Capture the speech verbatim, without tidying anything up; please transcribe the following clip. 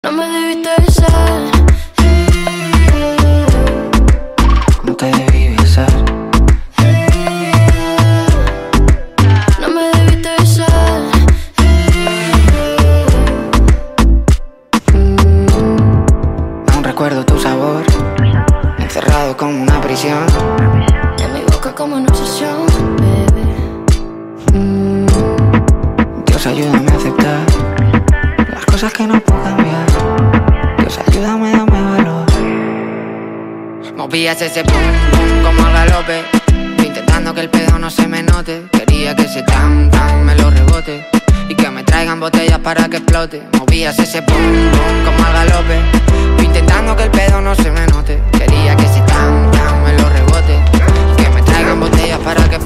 No me debiste besar. No te debí besar. No me debiste besar. Mm, aún recuerdo tu sabor, encerrado como una prisión. En mi boca como una obsesión, bebé. Mm, Dios, ayúdame a aceptar las cosas que no puedo cambiar. Dios, ayúdame, dame valor. Movías ese pum pum como al galope, yo intentando que el pedo no se me note. Quería que ese tan tan me lo rebote y que me traigan botellas para que explote. Movías ese pum pum como al galope, yo intentando que el pedo no se me note. Quería que ese tan tan me lo rebote y que me traigan botellas para que